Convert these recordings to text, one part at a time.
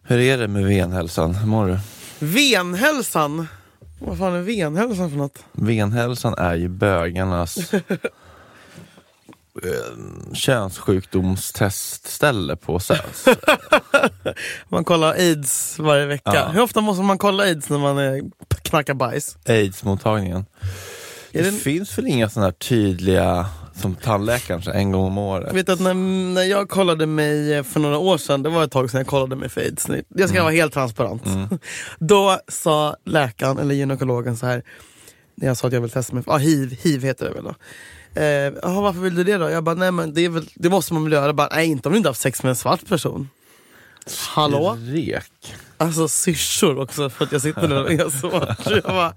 Hur är det med venhälsan? Hur mår du? Venhälsan? Vad fan är venhälsan för något? Venhälsan är ju bögarnas könssjukdomstestställe på SÖS. Man kollar AIDS varje vecka. Ja. Hur ofta måste man kolla AIDS när man knackar bajs? AIDS-mottagningen. Det finns väl inga sådana här tydliga som tandläkaren så en gång om året. Jag vet att när jag kollade mig för några år sedan, det var ett tag sedan jag kollade mig för AIDS. Jag ska vara helt transparent. Då sa läkaren eller gynekologen så här, när jag sa att jag vill testa mig för HIV heter det väl då. Varför vill du det då? Jag bara, nej men det måste man väl göra. Jag bara, nej, inte om du inte haft sex med en svart person. Hallå? Rek. Alltså syrsor också, för att jag sitter där och är svart. Jag bara,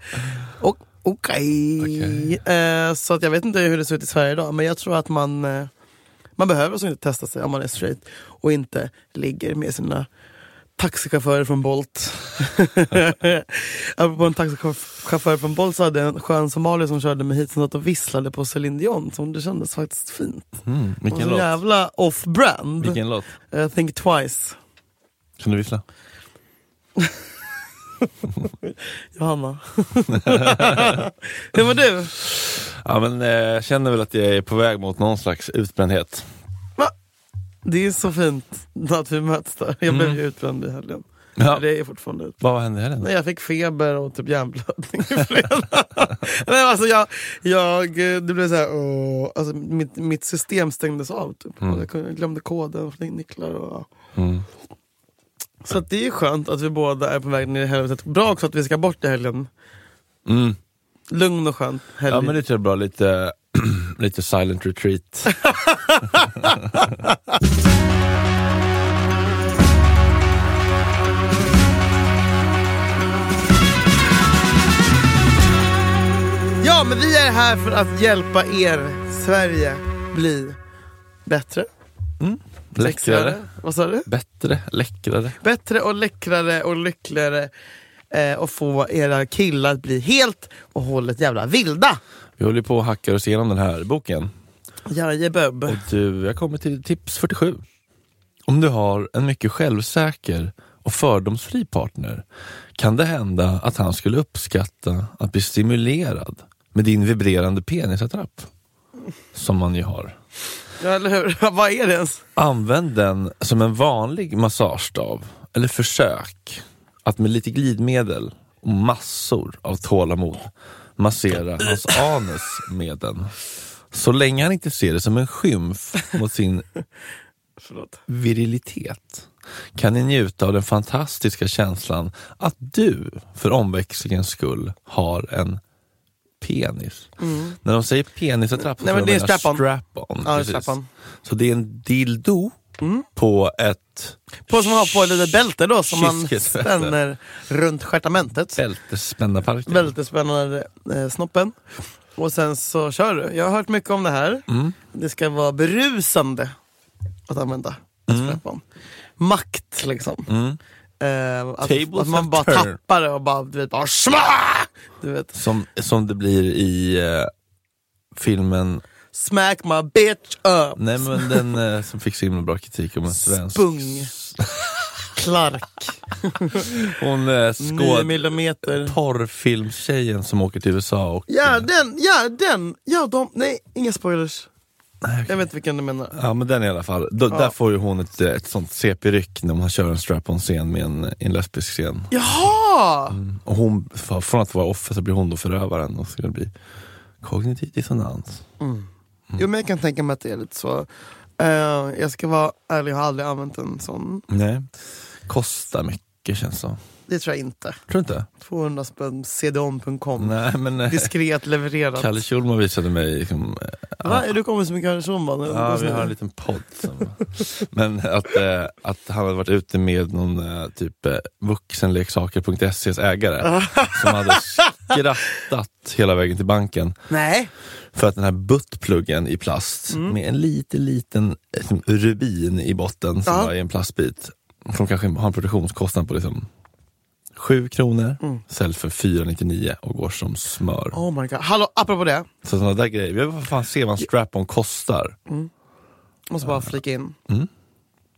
okej. Så att jag vet inte hur det ser ut i Sverige idag, men jag tror att man behöver så inte testa sig om man är straight och inte ligger med sina taxichaufförer från Bolt. Apropå en taxichaufför från Bolt så hade en skön somalier som körde mig hit som satt och visslade på Celine Dion, som det kändes faktiskt fint. Vilken så låt? jävla off-brand. Vilken låt? Think Twice. Kan du vissla? Johanna. Hur var du? Ja, men jag känner väl att jag är på väg mot någon slags utbrändhet. Va? Det är så fint att vi möts där. Jag blev ju utbränd i helgen. Ja. Det är fortfarande ut. Vad hände här? Nej, jag fick feber och typ hjärnblödning i fredag. Nej, alltså det blev så här, alltså mitt system stängdes av typ. Jag glömde koden för nycklar och så att det är skönt att vi båda är på väg ner i helvetet. Bra också att vi ska bort i helgen. Lugn och skön helg. Ja, men det tror jag är bra. Lite silent retreat. Ja, men vi är här för att hjälpa er Sverige bli bättre. Läckrare. Vad sa du? Bättre, läckrare. Bättre och läckrare och lyckligare, och få era killar att bli helt och hållet jävla vilda. Vi håller på att hacka oss igenom den här boken. Jajeböb. Och jag kommer till tips 47. Om du har en mycket självsäker och fördomsfri partner kan det hända att han skulle uppskatta att bli stimulerad med din vibrerande penisattrapp. Som man ju har. Ja, eller hur? Vad är det ens? Använd den som en vanlig massagestav eller försök att med lite glidmedel och massor av tålamod massera hans anus med den. Så länge han inte ser det som en skymf mot sin virilitet kan ni njuta av den fantastiska känslan att du för omväxlingens skull har en penis. När de säger penisattrapp så det är strap-on. Ja, strap-on. Så det är en dildo på ett... Som har på lite bälte då som man Kyskelsbälte. spänner runt stjärtamentet. Bältespännaparken. Bältespänner snoppen. Och sen så kör du. Jag har hört mycket om det här. Det ska vara berusande att använda strap-on. Makt liksom. Att man bara tappar det och bara, du vet, bara du vet. Som det blir i filmen Smack my bitch up. Nej, men den som fick så himla bra kritik om en svensk Spung Clark. Hon 9 millimeter porrfilmstjejen som åker till USA och... nej, inga spoilers. Jag vet vilken du menar. Ja, men den i alla fall. Där får ju hon ett sånt CP-ryck när man kör en strap-on-scen med en lesbisk scen. Jaha! Och hon, från att vara offer så blir hon då förövaren och ska bli kognitiv dissonans. Jo, men jag kan tänka mig att det är lite så. Jag ska vara ärlig, jag har aldrig använt en sån. Nej, kostar mycket känns så. Det tror jag inte. Tror du inte? 200 spänn, cdon.com. Nej, men... Diskret levererat. Kalle Schulman visade mig liksom, va? Är du kommit så mycket Kalle Schulman? Ja, vi har en liten podd men att han hade varit ute med någon typ vuxenleksaker.se's ägare som hade skrattat hela vägen till banken. Nej. För att den här buttpluggen i plast med en liten rubin i botten som var i en plastbit, som kanske har en produktionskostnad på liksom 7 kronor, sälj för 4,99 och går som smör. Oh my god. Hallå, apropå det. Så sådana där grejer. Jag vill fan se vad en strap-on kostar. Måste bara flika in.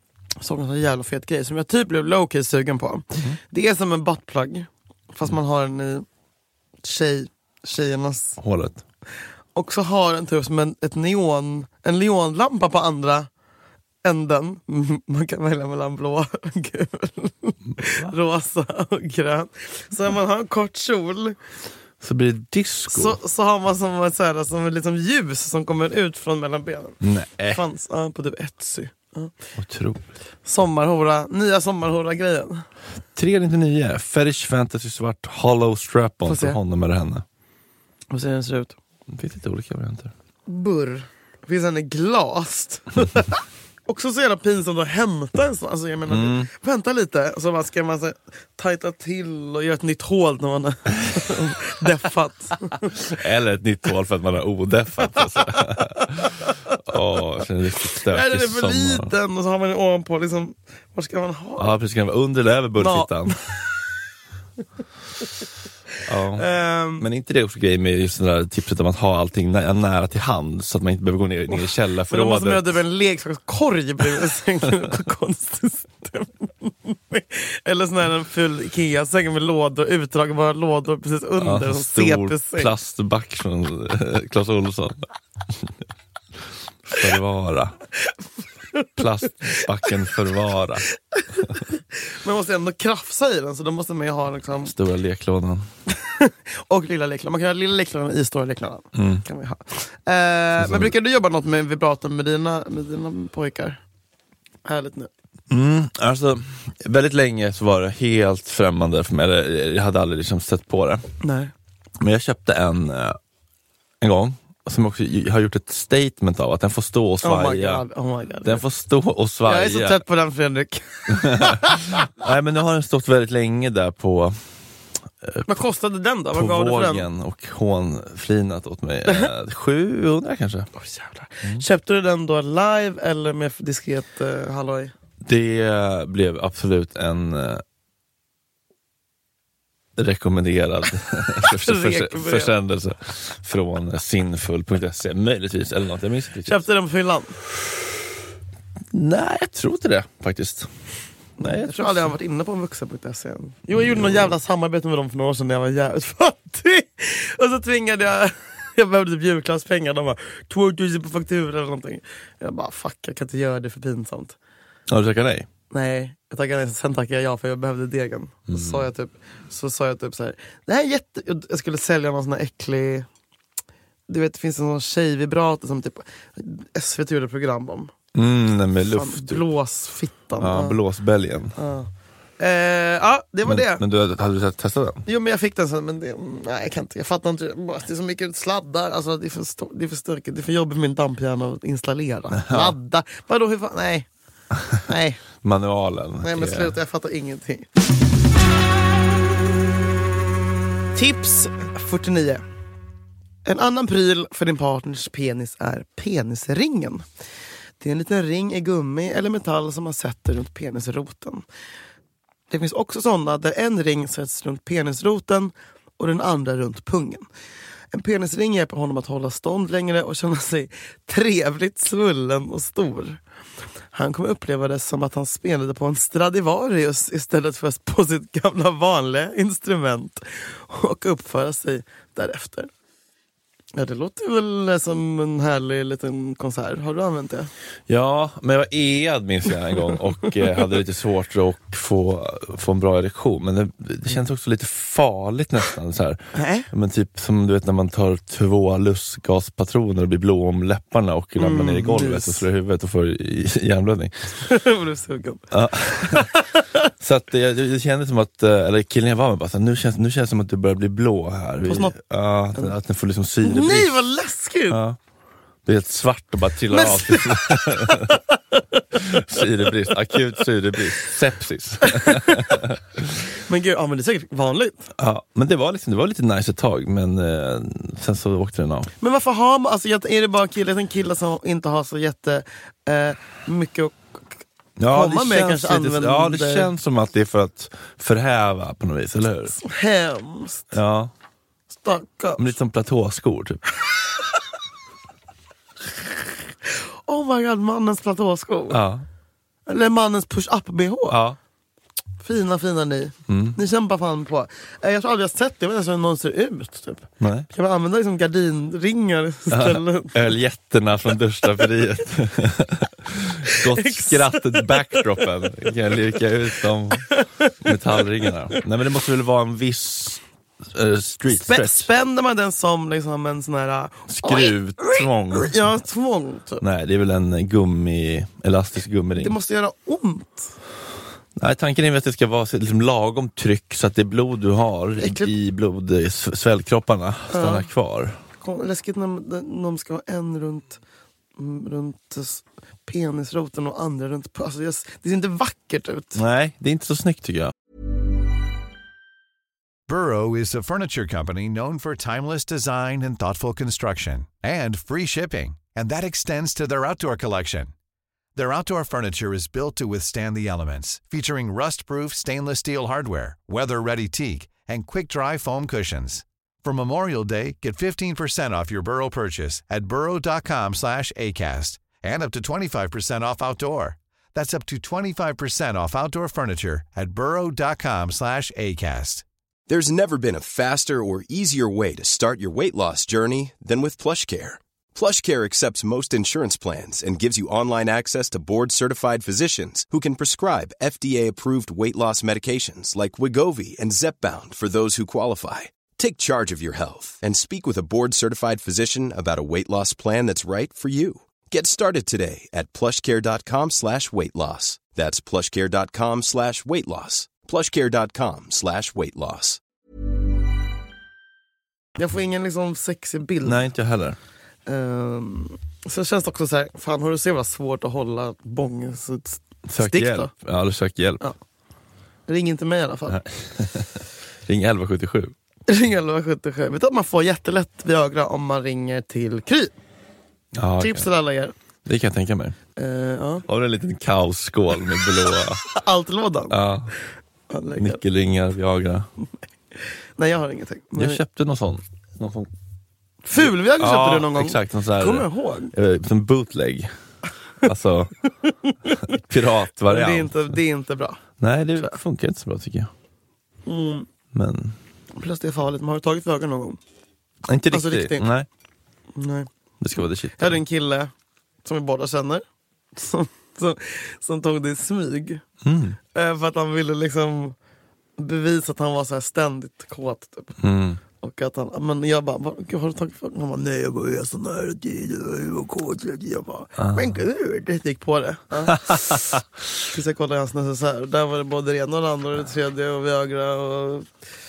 såg en sån jävla fet grej som jag typ blev low-key sugen på. Det är som en buttplug, fast man har den i tjejernas hålet. Och så har den typ som en neonlampa på andra änden. Man kan välja mellan blå, gul, rosa och grön. Så om man har en kort kjol så blir det disco. Så har man som ett liksom ljus som kommer ut från mellan benen. Nej. Fanns på typ Etsy. Otroligt. Nya sommarhora-grejen. 399, Fetish Fantasy svart Hollow Strap-on för honom eller henne. Hur ser den ser ut? Det finns lite olika varianter. Burr. Det finns en i glas. Också så jävla pinsamt att hämta en sån. Alltså jag menar, vänta lite. Och så ska man så tajta till och göra ett nytt hål när man har deffat. Eller ett nytt hål för att man har odeffat. Alltså. Det är riktigt stökigt. Nej, den är för liten och så har man den ovanpå. Liksom, var ska man ha? Ja, precis. Kan vara under eller över bullfittan. Ja. Men inte det också grej med just det där tipset om att ha allting nära till hand så att man inte behöver gå ner i källarförrådet. Men då måste man ha typ en leksakskorg bredvid sängen. Konstigt. Eller sån här en full Ikea-säng med lådor, utdragbara lådor precis under. En stor plastback från Clas Ohlson. Förvara. Plastbacken förvara. Man måste ändå krafsa i den, så då måste man ju ha liksom... Stora leklådan. Och lilla leklådan. Man kan ha lilla leklådan i stora leklådan. Kan vi ha. Men brukar du jobba något med vibratorn med dina pojkar? Härligt nu. Alltså, väldigt länge så var det helt främmande för mig. Eller, jag hade aldrig liksom sett på det. Nej. Men jag köpte en gång som också har gjort ett statement av att den får stå och svaja. Oh my God. Den får stå och svaja. Jag är så trött på den, Fredrik. Nej, men nu har den stått väldigt länge där på vad kostade den då? Vad gav du för den? Och hånflinat åt mig. 700 kanske. Jävlar. Köpte du den då live eller med diskret halloj? Det blev absolut en rekommenderad försändelse från sinfull.se möjligtvis eller något. Jag minns inte. Köpte den på fyllan? Nej, jag tror inte det faktiskt. Nej, jag tror aldrig jag har varit inne på en vuxen.se. Jo, jag gjorde någon jävla samarbete med dem för några år sedan när jag var jävligt fattig. Och så tvingade jag behövde typ julklasspengar. De var 2000 på faktura eller någonting. Jag bara, fuck, jag kan inte göra det, för pinsamt. Ja, du tackar nej? Nej, jag tackade nej. Sen tackade jag ja, för jag behövde degen. Så sa jag typ så här. Det här är jag skulle sälja någon sån här äcklig... Du vet, det finns en sån tjejvibrator som typ SVT gjorde program om. Med luft. Blåsfittan. Ja, blåsbälgen. Ja, det var det. Men hade du testat den? Jo, men jag fick den sen, men nej, jag kan inte. Jag fattar inte. Det är så mycket sladdar. Alltså, det är för stökigt. Det är för jobbigt med min damphjärna att installera. Sladdar. Vadå, hur fan? Nej. Manualen. Nej, men sluta, jag fattar ingenting. Tips 49. En annan pryl för din partners penis är penisringen. Det är en liten ring i gummi eller metall som man sätter runt penisroten. Det finns också sådana där en ring sätts runt penisroten och den andra runt pungen. En penisring hjälper honom att hålla stånd längre och känna sig trevligt svullen och stor. Han kommer uppleva det som att han spelade på en Stradivarius istället för på sitt gamla vanliga instrument och uppföra sig därefter. Ja, det låter väl som en härlig liten konsert. Har du använt det? Ja, men jag var ead minns jag en gång och hade lite svårt att få en bra erektion. Men det känns också lite farligt nästan så här. Men typ som du vet när man tar 2 lustgaspatroner och blir blå om läpparna och ramlar ner i golvet och slår huvudet och får hjärnblödning. Var du sugen? Ja. Så att det kändes som att, eller killen jag var med bara så här, nu känns det som att du börjar bli blå här. Att den får liksom syrebrist. Nej, vad läskigt! Ja. Det är helt svart och bara trillar av. Syrebrist, akut syrebrist, sepsis. Men gud, men det är säkert vanligt. Ja, men det var lite nice ett tag, men sen så åkte den av. Men varför har man, alltså är det bara killar som inte har så jätte mycket att komma med, kanske använder... Ja, det känns som att det är för att förhäva på något vis, eller hur? Så hemskt. Ja. Stackars. Lite som platåskor typ. Oh my god, mannens platåskor. Ja. Eller mannens push-up-BH. Ja. Fina ni. Ni kämpar fan på. Jag tror aldrig jag sett det. Jag vet inte hur någon ser ut. Typ. Nej. Kan man använda liksom gardinringar istället? Öljätterna från duschdraperiet. Gott skrattet backdropen. Kan jag lirka ut de metallringarna. Nej, men det måste väl vara en viss street stretch. Spänner man den som liksom en sån här skruvtvång? Ja, tvång typ. Nej, det är väl en elastisk gummiring. Det måste göra ont. Nej, tanken är att det ska vara liksom lagom tryck så att det blod du har i svällkropparna stannar kvar. Läskigt när de ska ha en runt penisroten och andra runt... Alltså det ser inte vackert ut. Nej, det är inte så snyggt tycker jag. Burrow is a furniture company known for timeless design and thoughtful construction, and free shipping, and that extends to their outdoor collection. Their outdoor furniture is built to withstand the elements, featuring rust-proof stainless steel hardware, weather-ready teak, and quick-dry foam cushions. For Memorial Day, get 15% off your Burrow purchase at burrow.com/acast, and up to 25% off outdoor. That's up to 25% off outdoor furniture at burrow.com/acast. There's never been a faster or easier way to start your weight loss journey than with PlushCare. PlushCare accepts most insurance plans and gives you online access to board-certified physicians who can prescribe FDA-approved weight loss medications like Wegovy and Zepbound for those who qualify. Take charge of your health and speak with a board-certified physician about a weight loss plan that's right for you. Get started today at plushcare.com/weightloss. That's plushcare.com/weightloss. plushcare.com/weightloss. Jag får ingen liksom sexig bild. Nej, inte jag heller. Så känns det också så här, fan har du sett vad svårt att hålla bångens Sök stick hjälp. då? Ja, du sök hjälp. Ja. Ring inte mig i alla fall. Ring 1177. Ring 1177. Vet du att man får jättelätt Viagra om man ringer till Kry? Ja, Tips till alla er. Det kan jag tänka mig. Ja. Har du en liten kaosskål med blåa? Allt-lådan? Ja. Nyckelringar, Viagra. Nej, jag har ingenting. Jag köpte någon sån. Ful-Viagra köpte du någon gång? Exakt. Någon sån här, kommer jag ihåg? Som bootleg. Alltså, piratvariant. Det är inte bra. Nej, det funkar inte så bra tycker jag. Men... Plus det är farligt. Man har tagit Viagra någon gång? Inte Alltså, riktigt. Nej. Nej. Det ska vara det shit. Jag hade en kille som vi båda känner som tog det i smyg. För att han ville liksom bevisa att han var så här ständigt kåt typ. Och att han, men jag bara, har du tagit för? Han bara, nej jag bara, jag är sån här tid, jag var kåt. Jag bara, men gud, det gick på det. Tills jag kollade hans necessär. Där var det både det ena och det andra och det tredje och Viagra och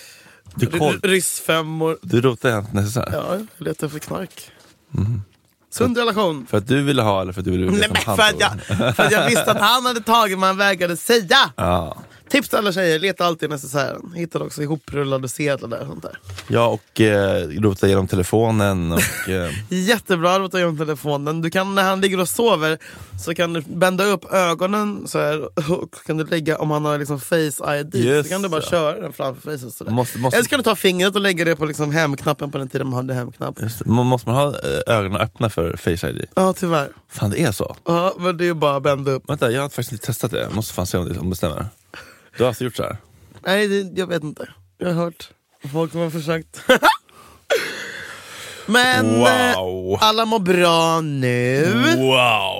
ryssfemmor. Du rotade hans necessär? Ja, jag letade för knark. Sund relation. För att du ville ha eller för att du ville nej, men för att jag visste att han hade tagit man vägrade säga. Ja. Tips till alla tjejer, leta alltid necessären. Hittar också ihoprullade sedlar där och sånt där. Ja, och rota genom telefonen och, jättebra, rota genom telefonen. Du kan, när han ligger och sover, så kan du bända upp ögonen så här, och kan du lägga, om han har liksom face ID, så kan du bara köra den framför facet sådär. Eller så kan du ta fingret och lägga det på liksom hemknappen på den tiden man hade hemknapp. Måste man ha ögonen öppna för face ID? Ja, tyvärr. Fan, det är så? Ja, men det är ju bara att bända upp. Vänta, jag har faktiskt inte testat det. Jag måste fan se om det stämmer. Du har alltså gjort så här? Nej, jag vet inte. Jag har hört folk som har försökt. Men wow. Alla mår bra nu. Wow.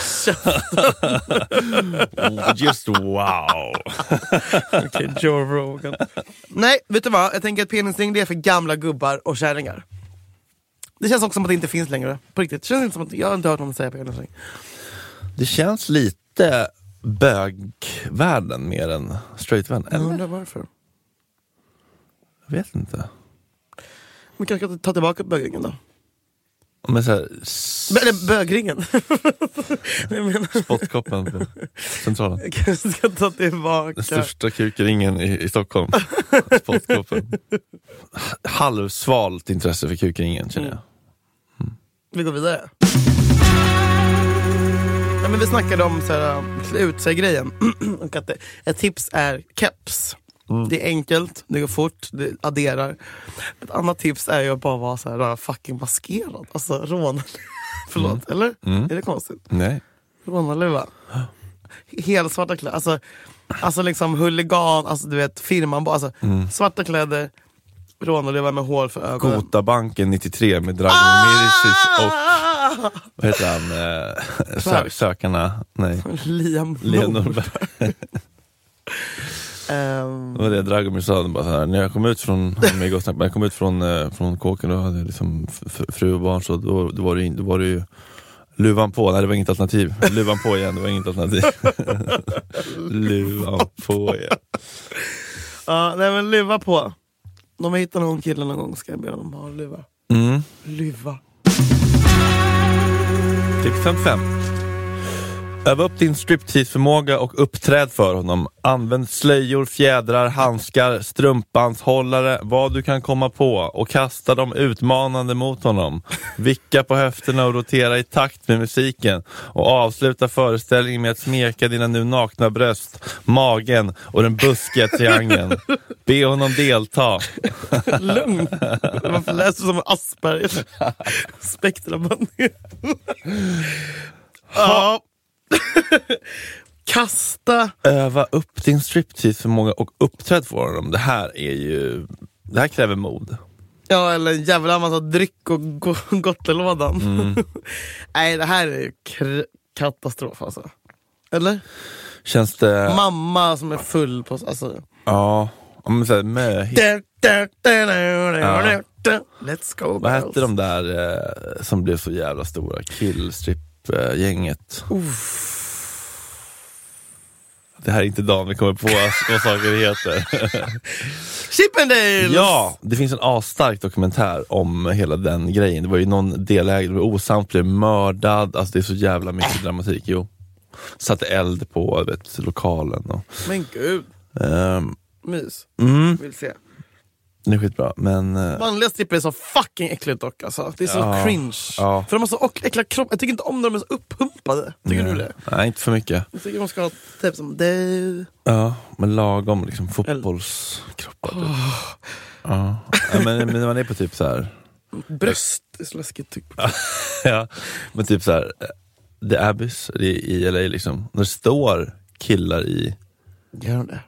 Just wow. Okej, Joe Rogan. Nej, vet du vad? Jag tänker att penisring, det är för gamla gubbar och kärringar. Det känns också som att det inte finns längre. På riktigt. Det känns inte som att jag har inte hört någon säga penisring. Det känns lite bögvärlden mer än straightvärlden. Jag undrar varför. Jag vet inte. Men kanske ska ta tillbaka bögringen då? Men så här, eller bögringen. spottkoppen på Centralen. Jag kanske ska ta tillbaka. Den största kukringen i Stockholm. Spottkoppen. Halvsvalt intresse för kukringen känner jag. Vi går vidare. Ja, men vi snackade om så här, ut sig grejen. Och att ett tips är keps. Det är enkelt, det går fort, det adderar. Ett annat tips är ju att bara vara så här fucking maskerad. Alltså rånarluva. Förlåt, eller? Är det konstigt? Nej. Rånarluva. helsvarta kläder. Alltså liksom huligan, alltså du vet, firman, alltså svarta kläder, rånade med hål för ögonen. Kotabanken 93 med Dragan Miricic och vad heter han? Sökarna, nej. Liam Norberg. Det var det Dragomir sa, bara så här, när jag kom ut från kåken och hade liksom fru och barn, så då var det ju luvan på. Nej, det var inget alternativ. Luvan på igen, det var inget alternativ. Luvan på igen. Ja, nej men luva på. De hittar någon kille någon gång, ska jag be dem ha luva. Luva. Tips 55. Öva upp din striptease-förmåga och uppträd för honom. Använd slöjor, fjädrar, handskar, strumpbandshållare, vad du kan komma på, och kasta dem utmanande mot honom. Vicka på höfterna och rotera i takt med musiken. Och avsluta föreställningen med att smeka dina nu nakna bröst, magen och den buskiga triangeln. Be honom delta. Lugn. Varför läser du som en Asperger? Spektraband. Ja. Kasta. Öva upp din striptease-förmåga och uppträd för honom. Det här kräver mod. Ja, eller en jävla massa dryck och gottelådan. Nej, det här är ju katastrof alltså. Eller? Känns det... Mamma som är full på... Alltså. Ja, om så här möhit. Let's go, vad hette de där som blev så jävla stora? Killstrip-gänget. Det här är inte dagen vi kommer på vad saker heter. Chippendales! Ja, det finns en asstark dokumentär om hela den grejen. Det var ju någon delägare, osams, blev mördad. Alltså det är så jävla mycket dramatik. Jo. Satte eld på lokalen. Och, men gud. Mys. Vill se. Det är skitbra, men... Vanliga stripper är så fucking äckligt dock alltså. Det är så cringe. Ja. För de har så äckliga kropp. Jag tycker inte om när de är så uppumpade. Tycker du det? Nej, inte för mycket. Jag tycker de ska ha typ som det. Ja, men lagom liksom fotbollskroppar typ. Ja, men när man är på typ så här... Bröst är så läskigt typ. Ja, men typ så här The Abyss i LA liksom. När det står killar i... Gör det?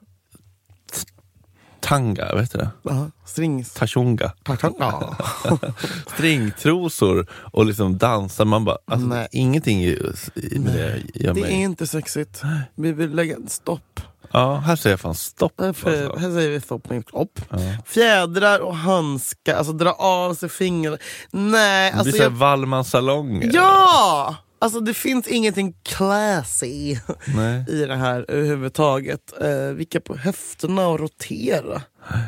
Tanga, vet du det? Strings. Tachunga. Stringtrosor och liksom dansar. Man bara, alltså, ingenting med det gör mig. Det är inte sexigt. Vi vill lägga en stopp. Ja, här säger jag fan stopp. Här säger vi stopp med klopp. Fjädrar och handskar, alltså dra av sig fingrar. Nej, det alltså blir så Wallmans salonger. Ja! Alltså det finns ingenting classy i det här överhuvudtaget. Vicka på höfterna och rotera.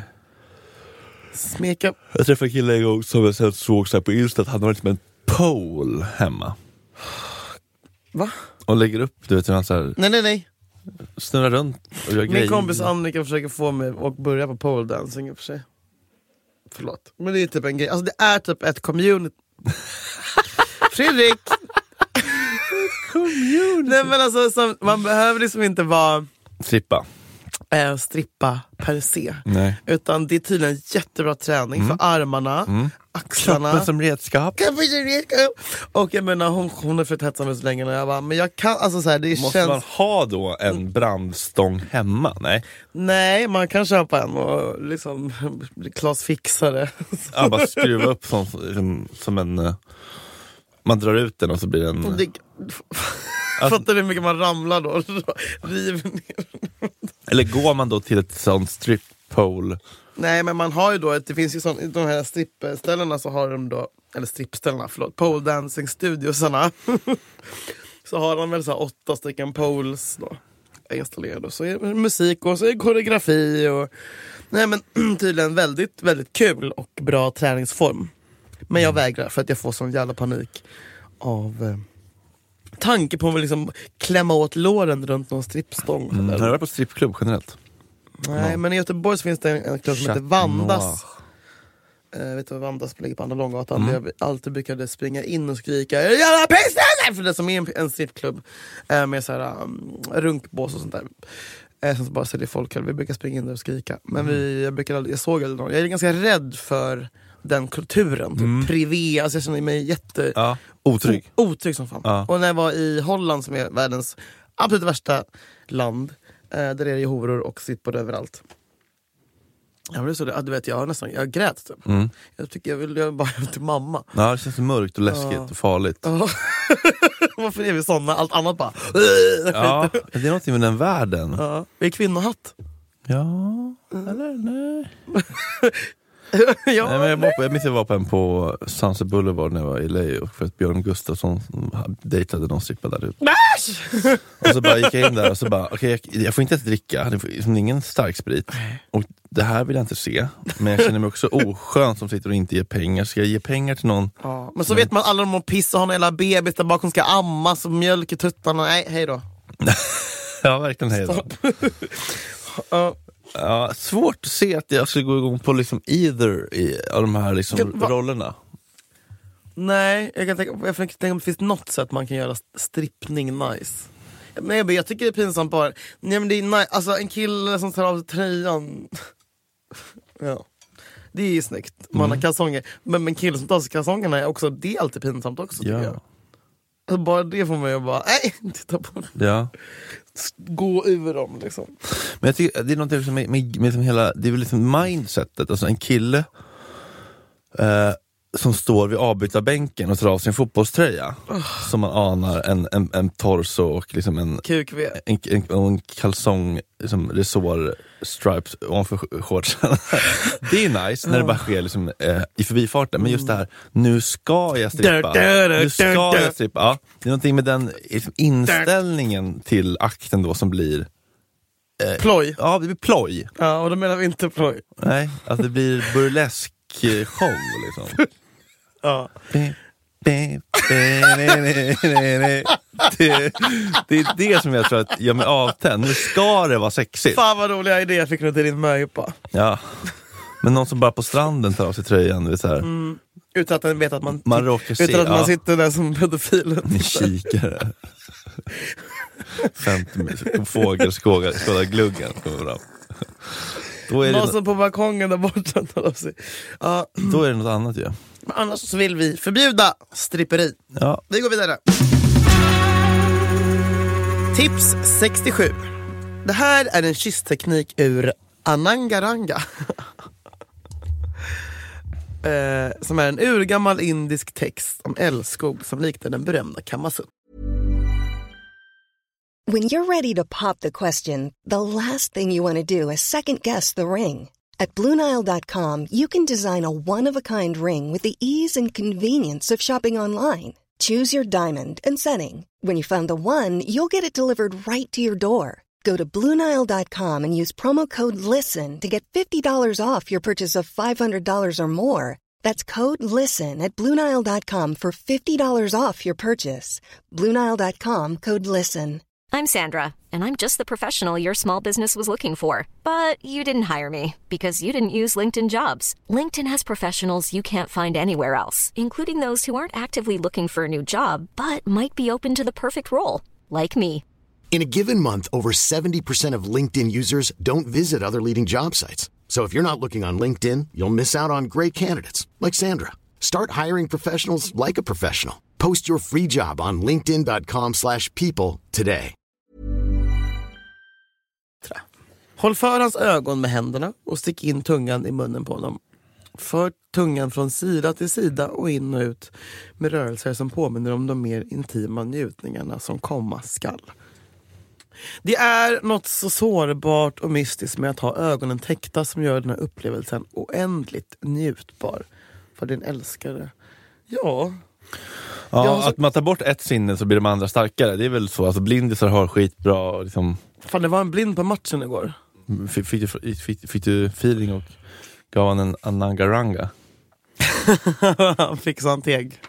Smeka. Jag träffade en kille en gång som jag sen såg så här på Insta att han har liksom en pole hemma. Va? Och lägger upp, du vet hur han så här... Nej. Snurrar runt och gör grejer. Min kompis Annika försöker få mig att börja på pole dancing i och för sig. Förlåt. Men det är typ en grej. Alltså det är typ ett community. Fredrik! Nej men alltså man behöver liksom inte vara strippa per se. Nej. Utan det är tydligen jättebra träning för armarna, axlarna. Kroppen som redskap. Och jag menar hon har fått hetsa mig så länge och jag bara, men jag kan alltså så här, det måste känns... man ha då en brandstång hemma? Nej, man kan köpa en och liksom bli klasfixare. Ja, bara skruva upp som en... Man drar ut den och så blir den... Fattar du hur mycket man ramlar då? River ner. Eller går man då till ett sånt strip pole? Nej, men man har ju då, det finns ju de här strippställena så har de då, eller strippställena, pole dancing studiosarna. Så har de väl så 8 stycken poles då installerade. Så är det musik och så är det koreografi och... Nej men tydligen väldigt, väldigt kul och bra träningsform. Men jag vägrar för att jag får sån jävla panik av tanke på att liksom klämma åt låren runt någon strippstång. Har du varit på strippklubb generellt? Nej, men i Göteborg så finns det en klubb som heter Vandas. Vet du vad Vandas ligger på Andra Långgatan? Där jag alltid brukade springa in och skrika jävla pisten! För det som är en strippklubb med så här runkbås och sånt där. Som bara säljer folköl. Vi brukar springa in där och skrika. Men jag såg aldrig någon. Jag är ganska rädd för den kulturen, typ privé, alltså jag känner mig otrygg som fan. Och när jag var i Holland som är världens absolut värsta land. Där är det horor och sippor överallt. Ja, men så det, du vet, jag grät typ. Jag tycker jag vill bara hem till mamma. Ja, det känns mörkt och läskigt och farligt. Varför är vi såna? Allt annat bara... Ja, det är någonting med den världen. Ja. Vi är kvinnohatt. Ja, eller nej. Ja, Nej, men jag minns jag var på en på Sunset Boulevard när jag var i LA och för att Björn Gustafsson dejtade någon strippa där ute. Och så bara gick jag in där och så bara, okej, jag får inte ens dricka, det är ingen stark sprit. Och det här vill jag inte se. Men jag känner mig också oskön som sitter och inte ger pengar. Ska jag ge pengar till någon? Ja, men så vet man alla de må pissa och har en hela bebis där bakom ska ammas och mjölk i tuttarna. Nej, hej då. Ja, verkligen hej då. Ja, svårt att se att jag skulle gå igång på liksom either av de här liksom rollerna. Nej, jag tänka om det finns något sätt man kan göra strippning nice. Men jag tycker det är pinsamt bara. Nej, men det är nice. Alltså en kille som tar av sig tröjan. Ja. Det är ju snyggt. Man har kalsonger. Men en kille som tar av sig kalsongerna är också, det är alltid pinsamt också, tycker jag. Alltså, bara det får man ju bara, nej, titta på det. Ja. Gå ur dem liksom. Men jag tycker det är något som med hela, det är väl liksom mindsetet, alltså en kille som står vid avbytarbänken och tar av sin fotbollströja som man anar en torso och liksom en QQV. En kalsong liksom resår stripes ovanför shortsen. Det är nice när det bara sker liksom, i förbifarten, men just det här, nu ska jag strippa. Ja, det är någonting med den liksom, inställningen till akten då som blir ploj. Ja, det blir ploj. Ja, och då menar vi inte ploj. Nej, att det blir burlesk show liksom. Ja. Det är det som jag tror att gör mig avtänd. Nu ska det vara sexigt. Fan vad roliga idéer fick du till din möjpa. Ja. Men någon som bara på stranden tar av sig tröjan, vet så här. Utan att den vet att man råkar se, utan att man sitter där som pedofil. Ni kikare. 50 meter fågelskåda gluggen kommer fram. Då är någon som på balkongen där borta tar av sig. Då är det något annat ju. Men annars så vill vi förbjuda stripperi. Ja. Vi går vidare. Tips 67. Det här är en kysstteknik ur Anangaranga. Som är en urgammal indisk text om älskog som liknar den berömda Kamasutra. When you're ready to pop the question, the last thing you want to do is second guess the ring. At BlueNile.com, you can design a one-of-a-kind ring with the ease and convenience of shopping online. Choose your diamond and setting. When you find the one, you'll get it delivered right to your door. Go to BlueNile.com and use promo code LISTEN to get $50 off your purchase of $500 or more. That's code LISTEN at BlueNile.com for $50 off your purchase. BlueNile.com, code LISTEN. I'm Sandra, and I'm just the professional your small business was looking for. But you didn't hire me because you didn't use LinkedIn Jobs. LinkedIn has professionals you can't find anywhere else, including those who aren't actively looking for a new job, but might be open to the perfect role, like me. In a given month, over 70% of LinkedIn users don't visit other leading job sites. So if you're not looking on LinkedIn, you'll miss out on great candidates, like Sandra. Start hiring professionals like a professional. Post your free job on linkedin.com/people today. Håll för hans ögon med händerna och stick in tungan i munnen på honom. För tungan från sida till sida och in och ut med rörelser som påminner om de mer intima njutningarna som komma skall. Det är något så sårbart och mystiskt med att ha ögonen täckta som gör den här upplevelsen oändligt njutbar för din älskare. Ja, att man tar bort ett sinne så blir de andra starkare. Det är väl så, alltså blindisar har skitbra liksom. Fan, det var en blind på matchen igår. Fick du feeling och gav han en Anangaranga? Han fick sån teg.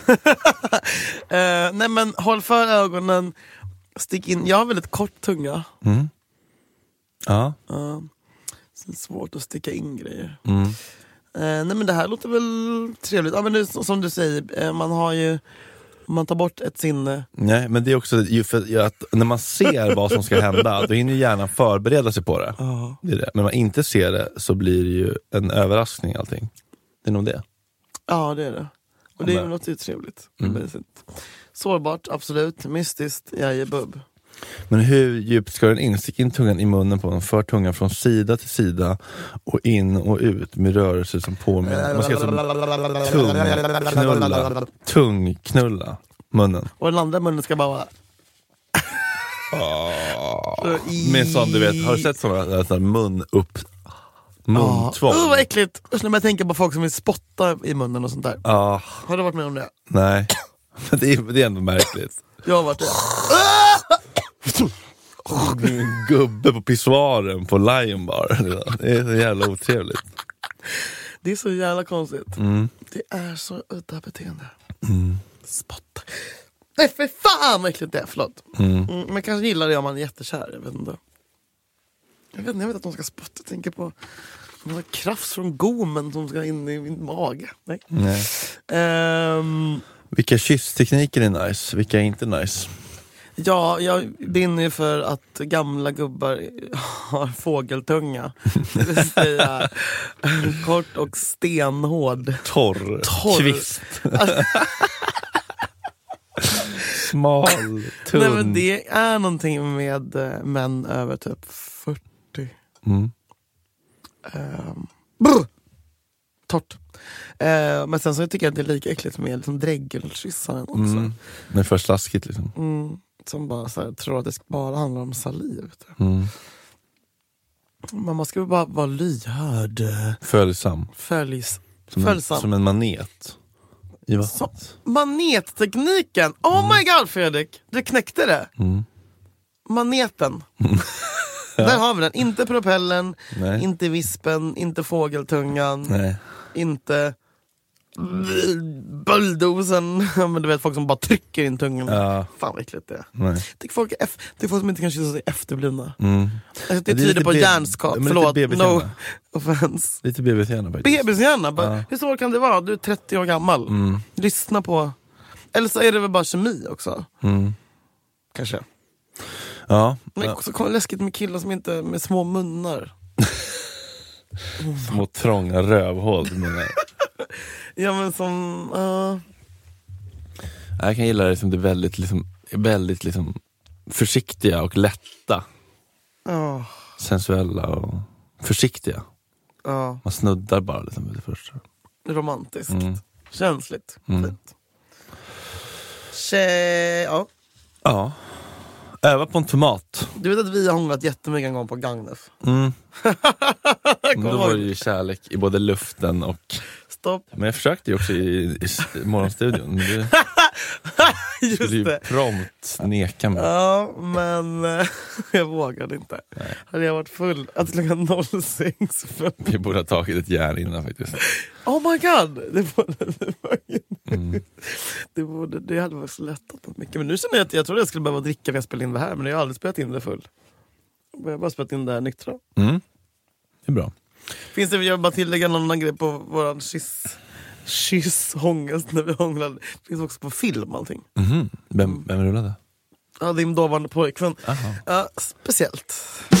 Nej men håll för ögonen. Stick in. Jag har väldigt kort tunga. Ja. Så svårt att sticka in grejer. Nej men det här låter väl trevligt. Ja men nu, som du säger, man tar bort ett sinne. Nej, men det är också ju för att när man ser vad som ska hända, då hinner ju hjärnan förbereda sig på det. Det är det. Men när man inte ser det så blir det ju en överraskning allting. Det är nog det. Ja, det är det. Och det är något ju trevligt. Sårbart, absolut. Mystiskt, bubb. Men hur djupt ska den in? Stick in tungan i munnen på den. För tungan från sida till sida och in och ut med rörelser som påminner. Man ska tungknulla munnen. Och den andra munnen ska bara vara... Med sån, du vet, har du sett sådana mun upp muntvång? Vad äckligt. När man tänker på folk som vill spotta i munnen och sånt där. Har du varit med om det? Nej, det är ändå märkligt. Jag har varit det. En gubbe på pissoaren på Lion Bar. Det är så jävla otrevligt. Det är så jävla konstigt. Det är så udda beteende. Spotta. Nej, för fan vad äckligt det är, förlåt. Men kanske gillar det om man är jättekär, jag vet inte. Jag vet att de ska spotta. Jag tänker på några krafts från gommen som ska in i min mage. Nej. Vilka kysstekniker är nice? Vilka är inte nice? Ja, jag brinner ju för att gamla gubbar har fågeltunga. Det vill säga kort och stenhård. Torr. Kvist. Smal, tunn. Nej, men det är någonting med män över typ 40. Torrt. Men sen så tycker jag att det är lika äckligt med liksom dräggelkyssaren också. Det är för slaskigt liksom. Som bara så här, tror att det bara handlar om saliv. Men man ska bara vara lyhörd. Följsam. Som en manet i vattnet. Manettekniken. Oh my god, Fredrik. Du knäckte det. Maneten. Där har vi den. Inte propellen. Nej. Inte vispen. Inte fågeltungan. Nej. Inte bulldozen. Men du vet, folk som bara trycker in tungan. Fan vad äckligt det är. Nej. Det är folk som inte kan kyssa sig efterblivna. Alltså, det är tyder på lite hjärnskap. Förlåt, no offense. Lite bebishjärna faktiskt. Bebishjärna? Hur svårt kan det vara? Du är 30 år gammal. Lyssna på... Eller så är det väl bara kemi också. Kanske. Ja. Men också läskigt med killar som inte... Med små munnar. Små trånga rövhål. Ja, men som... Jag kan gilla det som det är väldigt försiktiga och lätta. Sensuella och försiktiga. Man snuddar bara liksom det första. Romantiskt. Känsligt. Fint. Ja. Öva på en tomat. Du vet att vi har hånglat jättemycket en gång på Gagnef. Då var det ju kärlek i både luften och... Stopp. Men jag försökte ju också i morgonstudion. Men du skulle ju prompt neka mig. Ja, men jag vågade inte. Nej. Hade jag varit full att klockan 06. Vi borde ha tagit ett järn innan faktiskt. Oh my god! Det hade varit så lättat på mycket. Men nu känner jag att jag trodde jag skulle behöva dricka när jag spelade in det här. Men jag har aldrig spelat in det full. Jag har bara spelat in det här nyktra. Det är bra. Finns det, jag vill bara tillägga någon annan grej på våran kysshångest när vi hånglade. Det finns också på film allting. Vem rullade? Ja, din dåvarande pojkvän. Ja, speciellt.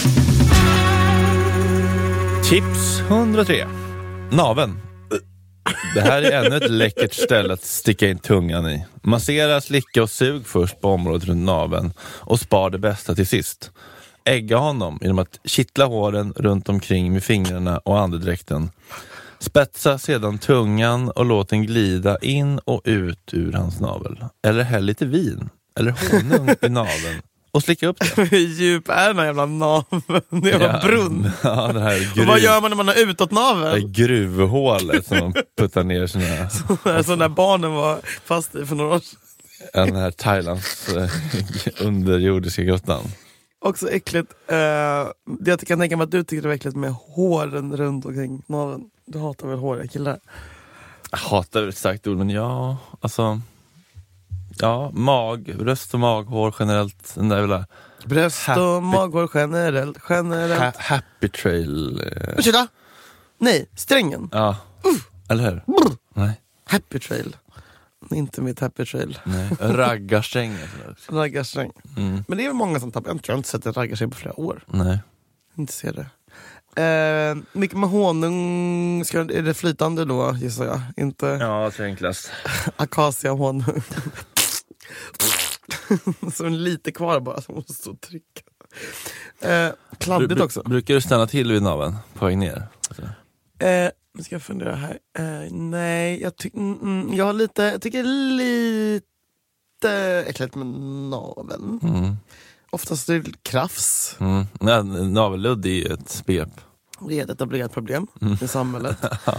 Tips 103. Naven. Det här är ännu ett läckert ställe att sticka in tungan i. Massera, slicka och sug först på området runt naven och spar det bästa till sist. Ägga honom genom att kittla håren runt omkring med fingrarna och andedräkten. Spetsa sedan tungan och låt den glida in och ut ur hans navel. Eller häll lite vin eller honung i naveln och slicka upp den. Hur djup är den här jävla naveln? Det var brunn. Ja, det här och vad gör man när man har utåt naveln? Det gruvhålet som man puttar ner sina... Så när barnen var fast i för några år sedan. Den här Thailands underjordiska grottan. Också äckligt. Jag kan tänka mig att du tycker det är äckligt med håren runt omkring naveln. Du hatar väl håriga killar? Jag hatar ett starkt ord, men ja, alltså... Ja, röst och maghår generellt. Den där väl bröst och maghår generellt. Happy trail. Ursäkta? Nej, strängen. Ja, eller hur? Nej. Happy trail. Inte mitt happy trail. Nej. Raggarsträngen. Raggarsträng. Men det är väl många som tappar. Jag tror inte sett ett raggarsträng på flera år. Nej. Inte ser det. Mycket med honung. Är det flytande då, gissar jag? Inte... Ja, det är enklast. Akacia honung. Så lite kvar bara som måste stå och trycka. Kladdigt också. Brukar du stanna till vid naveln på väg ner? Nu ska jag fundera här. Nej, jag tycker lite äckligt med naveln. Oftast är det krafs. Nej, navelludd är ju ett spep. Det är ett etablerat problem i samhället.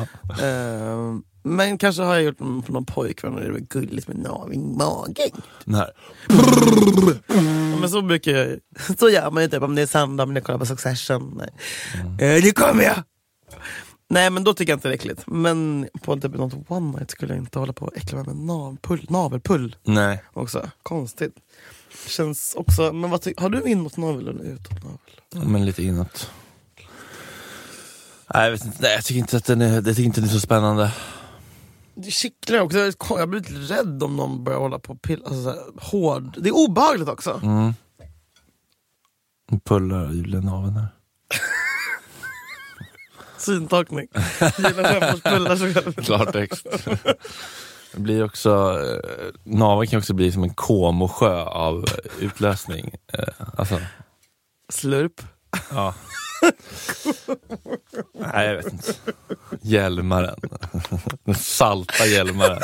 Men kanske har jag gjort på någon pojkvän och det är väl gulligt med navel i magen. Nej. Men så brukar jag. Så gör man ju typ om det är söndag men jag kollar på Succession. Det kommer jag! Nej, men då tycker jag inte det är äckligt. Men på typ något one night skulle jag inte hålla på och äckla med navelpull. Nej. Också, konstigt. Känns också, men har du inåt navel eller utåt navel? Men lite inåt. Nej, jag vet inte. Nej, jag tycker inte att det är så spännande. Det kittlar också. Jag blir lite rädd om någon börjar hålla på och pilla. Alltså, så här, hård. Det är obehagligt också. Pullar i naveln här. Syntolkning. Pullar så själv. Klartext. Det blir också, naveln kan också bli som en komosjö av utlösning. Alltså. Slurp. Ja. Nej, jag vet inte. Hjälmaren. Den salta hjälmaren.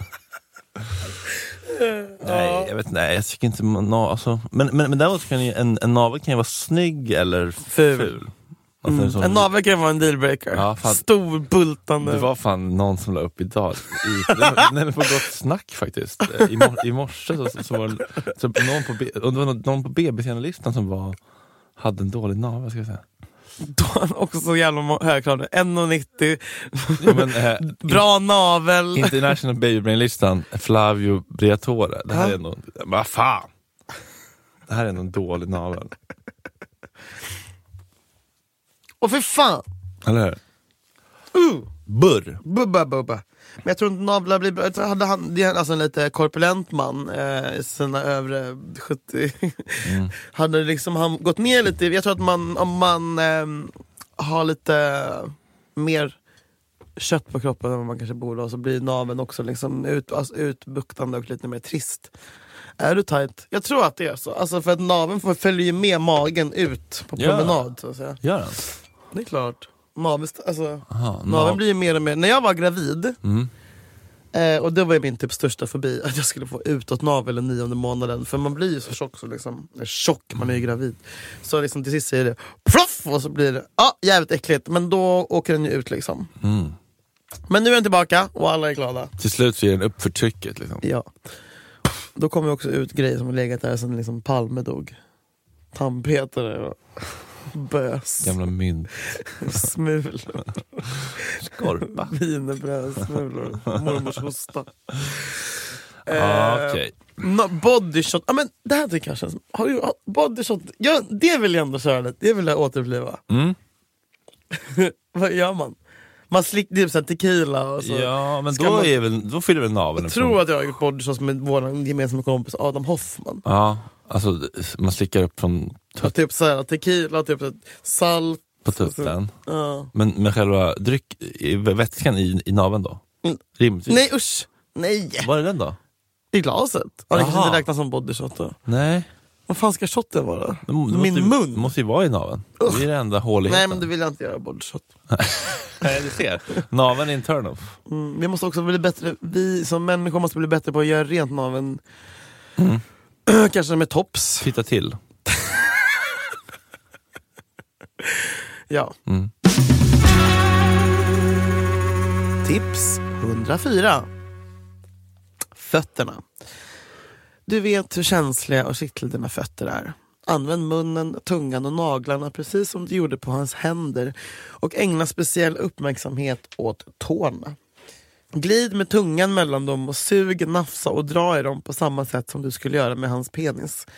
Nej, jag vet inte. Nej, jag tycker inte alltså, men däremot kan ju en navel kan ju vara snygg eller ful. Alltså, en navel kan vara en dealbreaker. Ja, stor, bultande. Det var fan någon som la upp idag nej, på Gott Snack faktiskt. I morse så var det någon på BB-listan som hade en dålig navel, ska jag säga. Då är också så jävla högkladd. 1,90. Ja, bra navel. International Babybrain-listan, Flavio Briatore. Det här är nog, vad fan. Det här är nog en dålig navel. Och för fan. Eller hur? Burr. Bubba. Men jag tror inte navlar blir bra. Det är alltså en lite korpulent man i sina övre 70. Hade liksom han gått ner lite. Jag tror att om man har lite mer kött på kroppen än vad man kanske borde ha, så blir naveln också liksom utbuktande och lite mer trist. Är du tight? Jag tror att det är så. Alltså för att naveln följer med magen ut på promenad, så att säga. Gör den? Det är klart. Naveln blir ju mer och mer. När jag var gravid, och det var min typ största fobi, att jag skulle få utåt navel den 9:e månaden. För man blir ju så tjock, så liksom, tjock, man är ju gravid. Så liksom till sist säger det ploff, och så blir det jävligt äckligt. Men då åker den ju ut liksom. Men nu är den tillbaka och alla är glada. Till slut så är den upp för trycket liksom. Ja. Då kommer också ut grejer som har legat där sen liksom Palme dog. Tandpetare och bös. Gamla mynt. Smulor. Skorpa. Wienerbröd, smulor. Mormors hosta. Okej. Bodyshot. Ja, men det här tycker jag känns. Har du bodyshot? Ja, det vill jag ändå köra lite. Det vill jag återuppliva. Vad gör man? Man slickar så tequila och så. Ja, men då fyller väl naveln. Jag tror att jag har gjort bodyshots med vår gemensamma kompis Adam Hoffman. Ja, alltså man slickar upp från typ så här, tequila, typ salt på tutten. Ja. Men själva vätskan i naveln då? Rimligtvis. Nej, usch. Nej. Var är den då? I glaset. Ja, det kanske inte räknas som bodyshot då. Nej. Vad fan ska shotten vara? Min mun måste ju vara i naveln. Det är det enda håligheten. Nej, men det vill jag inte göra bodyshot. Nej, du ser. Naveln är en turn-off. Vi måste också bli bättre. Vi som människor måste bli bättre på att göra rent naveln. Kanske med tops. Titta till. Ja. Tips 104. Fötterna. Du vet hur känsliga och kittliga dina fötter är. Använd munnen, tungan och naglarna precis som du gjorde på hans händer och ägna speciell uppmärksamhet åt tårna. Glid med tungan mellan dem och sug, nafsa och dra i dem på samma sätt som du skulle göra med hans penis.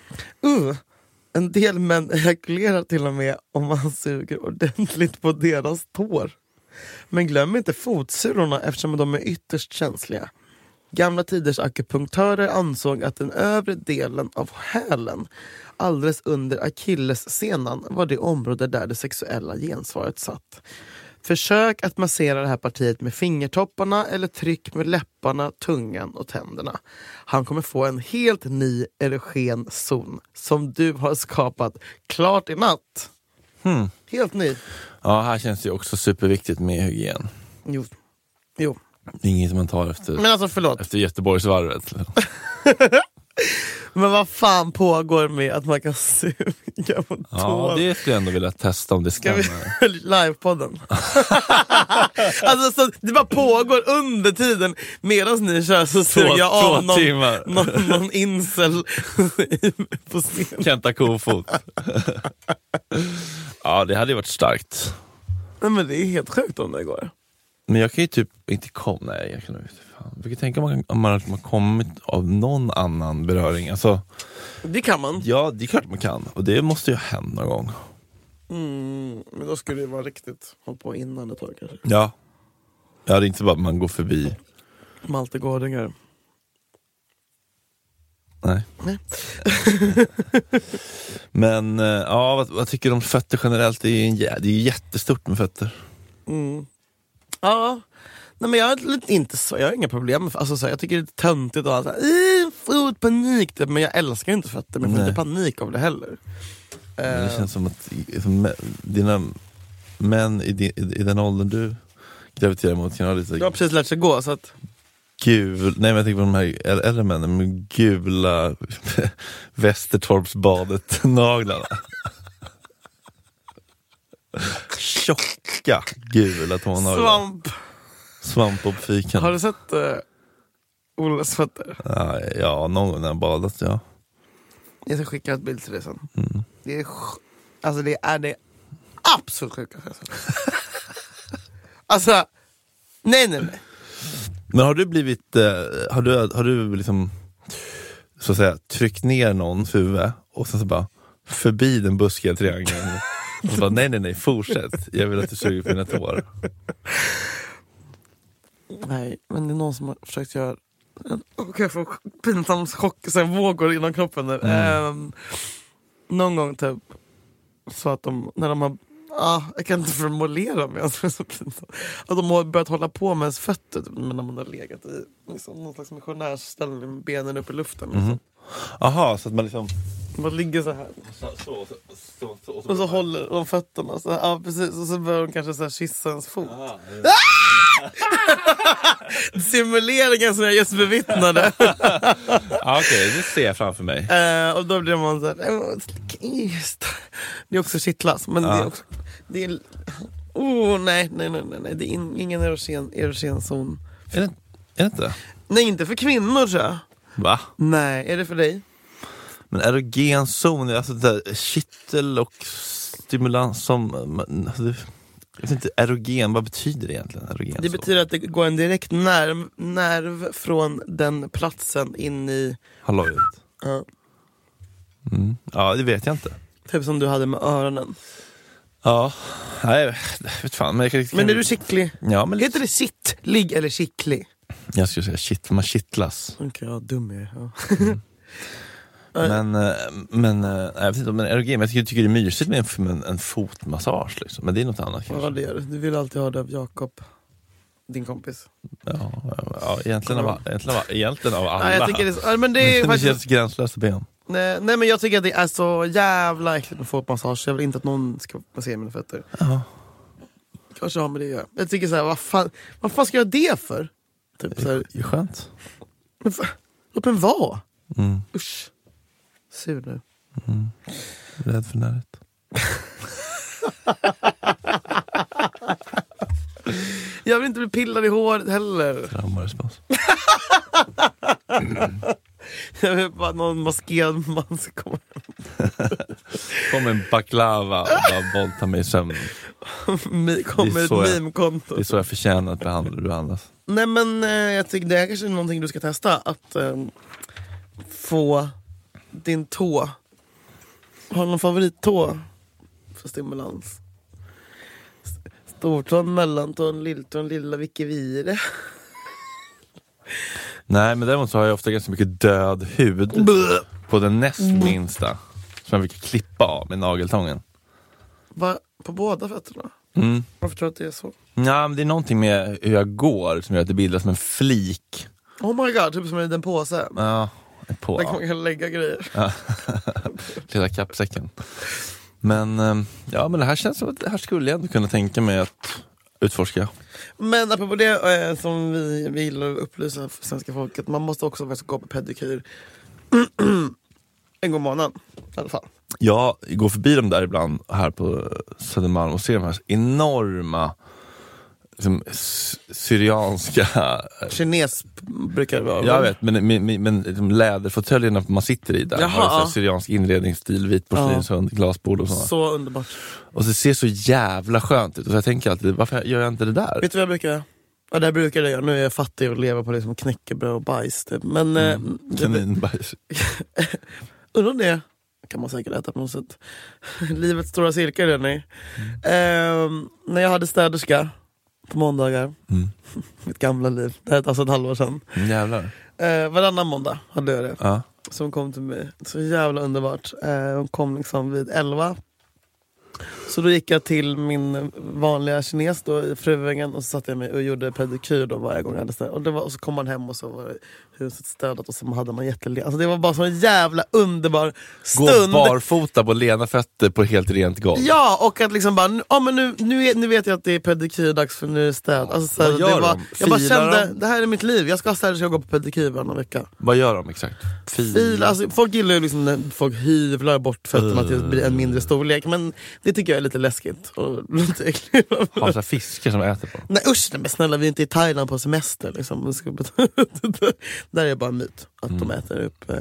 En del män ejakulerar till och med om man suger ordentligt på deras tår. Men glöm inte fotsulorna eftersom de är ytterst känsliga. Gamla tiders akupunktörer ansåg att den övre delen av hälen, alldeles under akillessenan, var det område där det sexuella gensvaret satt. Försök att massera det här partiet med fingertopparna eller tryck med läpparna, tungan och tänderna. Han kommer få en helt ny erogen zon som du har skapat klart i natt. Helt ny. Ja, här känns det också superviktigt med hygien. Jo. Det är inget man tar efter, Men alltså förlåt. efter Göteborgsvarvet. Men vad fan pågår med att man kan suga på tån? Ja, det skulle jag ändå vilja testa om det stämmer. Livepodden. Alltså så det bara pågår under tiden medan ni kör, så suger jag av någon incel på scen. Kenta kofot. Ja, det hade ju varit starkt. Nej, men det är helt sjukt om det går. Men jag kan ju typ inte komma. Nej, jag kan nog inte. Jag kan tänka om man har kommit av någon annan beröring. Alltså, det kan man. ja, det är klart man kan. Och det måste ju ha hänt någon gång. Men då skulle det vara riktigt. Håll på innan ett tag kanske. Ja. Ja, det är inte bara att man går förbi. Malte Gårdinger. Nej. Men ja, vad tycker du om fötter generellt? Det är jättestort med fötter. Ja. Nej, men jag har inga problem med, alltså, så jag tycker det är töntigt och allt fotpanik typ, men jag älskar inte fötter, men jag får inte panik av det heller. Men det känns som att dina män i den åldern du graviterar mot kan ha lite... Jag har precis lärt sig gå, så att... Nej, men jag tänker på de här äldre männen med gula Västertorpsbadet naglarna. Tjocka gula tånaglar. Svamp på fiken. Har du sett Olles fötter? Ja, någon gång när jag badat, ja. Jag ska skicka ett bild till dig sen. Det är alltså det är det absolut sjukaste. Alltså, nej. Men har du blivit, har du liksom, så att säga, tryckt ner någons huvud och sen så bara förbi den buskiga triangeln och så bara, nej, fortsätt. Jag vill att du suger på mina tår. Nej, men det är någon som har försökt göra jag får pinsam chock, så vågor inom kroppen där. Någon gång typ så att när de har jag kan inte formulera mig, alltså, så pinsamt. Att de har börjat hålla på med ens fötter typ, när man har legat i liksom, någon slags missionärsställning med benen upp i luften liksom. Aha, så att man liksom man ligger så här och så håller de fötterna så här, ja precis, och så börjar de kanske så här kyssa ens fot. Simuleringen som jag just bevittnade. Okej, det ser jag framför mig. Och då blir man så här, det är också kittlas, men det är också det är nej, det är ingen erogen zon. Är det inte? Nej, inte för kvinnor, tror jag. Va? Nej, är det för dig? Men erogen zon är alltså det där kittel och stimulans som jag vet inte, erogen, vad betyder det egentligen? Erogen det betyder att det går en direkt nerv från den platsen in i hallojet. Ja. Ja, det vet jag inte. Typ som du hade med öronen. Ja, nej, jag vet fan. Men är du kittlig? Ja, men heter det sittlig eller kittlig? Jag skulle säga man kittlas. Okej, ja, dum är jag. Men jag vet inte, men erogen, jag tycker det är mysigt med en fotmassage liksom. Men det är något annat kanske. Ja, det är det. Du vill alltid ha det av Jakob, din kompis. Ja, egentligen av alla. Nej, jag tycker det, men det är det känns gränslöst att be om. Nej, men jag tycker att det är så jävla äckligt med fotmassage. Jag vill inte att någon ska massera mina fötter. Kanske har med det att göra. Jag tycker såhär, vad fan ska jag göra det för? Typ, så här, det är skönt. Men låt mig vara. Usch. Sur nu. Rädd för närhet. Jag vill inte bli pillad i håret heller. Traumarespons. Jag vill bara någon maskerad man ska komma. Kom en baklava och bara volta mig i sömnen. Kommer ett meme-konto. Det är så jag förtjänar att behandlas. Nej, men jag tycker det är kanske någonting du ska testa. Att få din tå. Har du någon favorittå för stimulans? Stortån, mellantån, lilltån, lilla, vilket vi är det? Nej, men däremot så har jag ofta ganska mycket död hud på den näst minsta som jag fick klippa av med nageltången. Va? På båda fötterna? Varför tror du att det är så? Ja, men det är någonting med hur jag går som gör att det bildas som en flik. Oh my god, typ som en liten påse. Ja, Där kan man lägga grejer. Ja. Lilla kappsäcken. Men men det här känns som att det här skulle jag ändå kunna tänka mig att utforska. Men apropå det som vi vill upplysa för svenska folket, man måste också gå på pedikyr en gång i månaden i alla fall. Jag går förbi dem där ibland här på Södermalm och ser de här enorma liksom, syrianska... Kines brukar det vara. Jag vet, men liksom, läderfåtöljerna man sitter i där. Har syriansk inredningsstil, vit porslinshund, glasbord och sådär. Så underbart. Och det ser så jävla skönt ut. Och jag tänker alltid, varför gör jag inte det där? Vet du vad jag brukar göra? Ja, det brukar jag göra. Nu är jag fattig och lever på liksom knäckebröd och bajs. Typ. Men... kaninbajs. Undrar det kan man säkert äta på något sätt. Livets stora cirkel är det. När jag hade städerska på måndagar. Mitt gamla liv. Det är alltså ett halvår sedan. Jävlar. Varannan måndag hade jag det. Ja. Som kom till mig. Så jävla underbart. Hon kom liksom vid 11. Så då gick jag till min vanliga kines då i Fruängen och så satte jag mig och gjorde pedikyr då varje gång jag hade städat. Och så kom man hem och så var huset städat och så hade man jättelena. Alltså det var bara så en jävla underbar stund. Gå barfota på lena fötter på helt rent golv. Ja, och att liksom bara, men nu vet jag att det är pedikyrdags för nu är städ. Alltså, så vad gör de? Jag bara kände, de? det här är mitt liv. Jag ska ha städat, jag går på pedikyr varannan vecka. Vad gör de exakt? Fila. Alltså, folk gillar ju liksom när folk hyvlar bort fötterna till att bli en mindre storlek. Men det tycker jag är lite läskigt och lite äckligt. Har så fiskar som äter på. Nej usch, men snälla, vi är inte i Thailand på semester liksom. Där är bara en myt att de äter upp.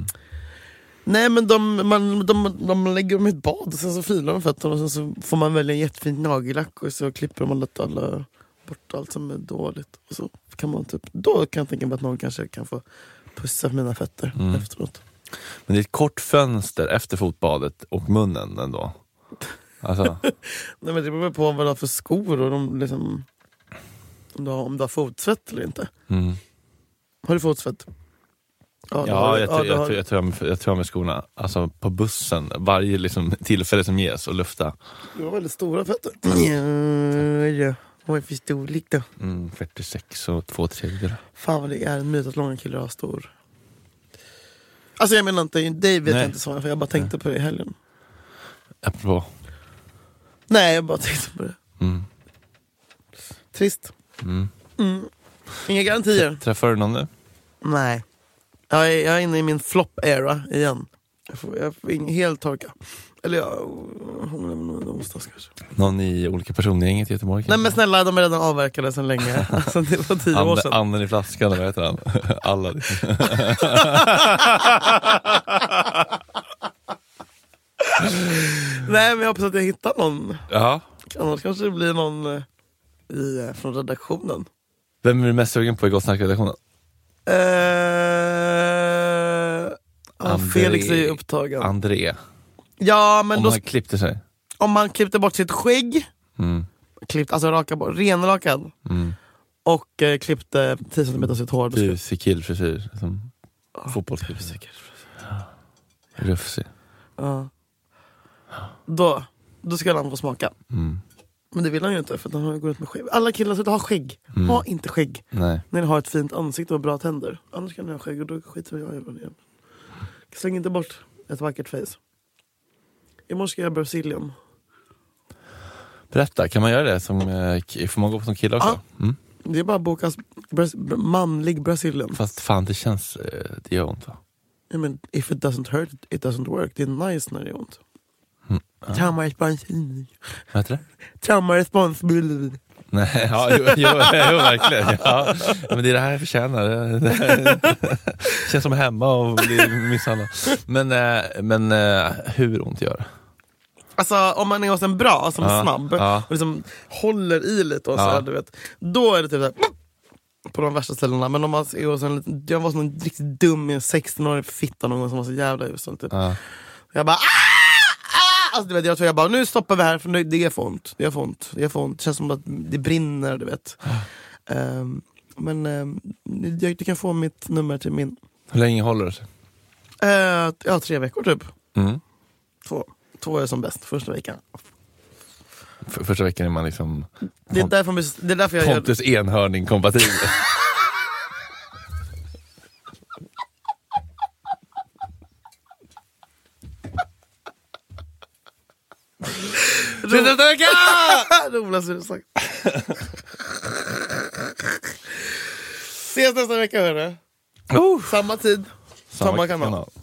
Nej, men de lägger dem i ett bad och sen så filar de fötterna och sen så får man välja en jättefin nagellack och så klipper man bort allt som är dåligt. Och så kan man typ, då kan jag tänka mig att någon kanske kan få pussa mina fötter efteråt. Men det är ett kort fönster efter fotbadet och munnen ändå. Alltså. Nej, men det beror på vad du har för skor och de liksom, om du har fotsvett eller inte. Har du fotsvett? Jag tror med skorna. Alltså på bussen, varje liksom tillfälle som ges och lufta. Du har väldigt stora fötter. Ja. Vad är för storlek då? 46 och 2/3. Fan vad det är en myt att långa killar har stor. Alltså jag menar inte, det vet jag inte så, för jag bara tänkte på det i helgen. Apropå. Nej, jag bara tänkte på det. Trist. Inga garantier. Träffar du någon nu? Nej. Jag är inne i min flop-era igen. Jag får helt torka. Eller hon är någonstans kanske. Någon i olika personer i inget i Göteborg? Nej men snälla, de är redan avverkade sedan länge. Alltså, det var 10 år sedan. Anden i flaskan, vad heter han? Alla. Nej, men jag hoppas att jag hittar någon. Ja. Annars kanske det blir någon från redaktionen. Vem är du mest sugen på i Gott Snack-redaktionen? Felix är ju upptagen. André. Ja, men om han klippte sig. Om han klippte bort sitt skägg, alltså renrakad, och klippte 10 cm sitt hår. Busikillfrisyr som fotbollsfrisyr. Rufsig. Ja. Då ska han få smaka. Men det vill han ju inte, för att han går ut med skägg. Alla killar ska ha skägg. Ha inte skägg. Nej. När ni har ett fint ansikte och bra tänder. Annars kan ni ha skägg och då skiter jag i vad det är. Släng inte bort ett vackert face. Imorgon ska jag Brazilian. Berätta, kan man göra det? Får man gå på som kille också? Ja. Det är bara bokas manlig Brazilian. Fast fan, det känns... Det gör ont, va? I mean, if it doesn't hurt, it doesn't work. Det är nice när det är ont. Traumaresponsbil. Vad heter det? Traumaresponsbil. Nej, jo, verkligen. Ja. Men det är det här jag förtjänar. Det känns som hemma och blir misshandlad. Men hur ont gör det? Alltså om man är hos en bra, som är snabb och liksom håller i lite och så här, du vet, då är det typ så här, på de värsta ställena. Men om man är hos jag var sån riktigt dum i en 16-årig fitta någon gång som var så jävla usel typ. Jag bara alltså, du vet, jag tror jag bara, nu stoppar vi här för nu, det är för ont. Det känns som att det brinner, du vet. Men du kan få mitt nummer till min. Hur länge håller det sig? 3 veckor typ. 2 är som bäst, första veckan. Första veckan är man liksom Det är därför jag gör... Pontus enhörning kompatibel. Ses nästa vecka! Roligaste du sagt. Ses nästa vecka, hörru. Samma tid, samma kanal.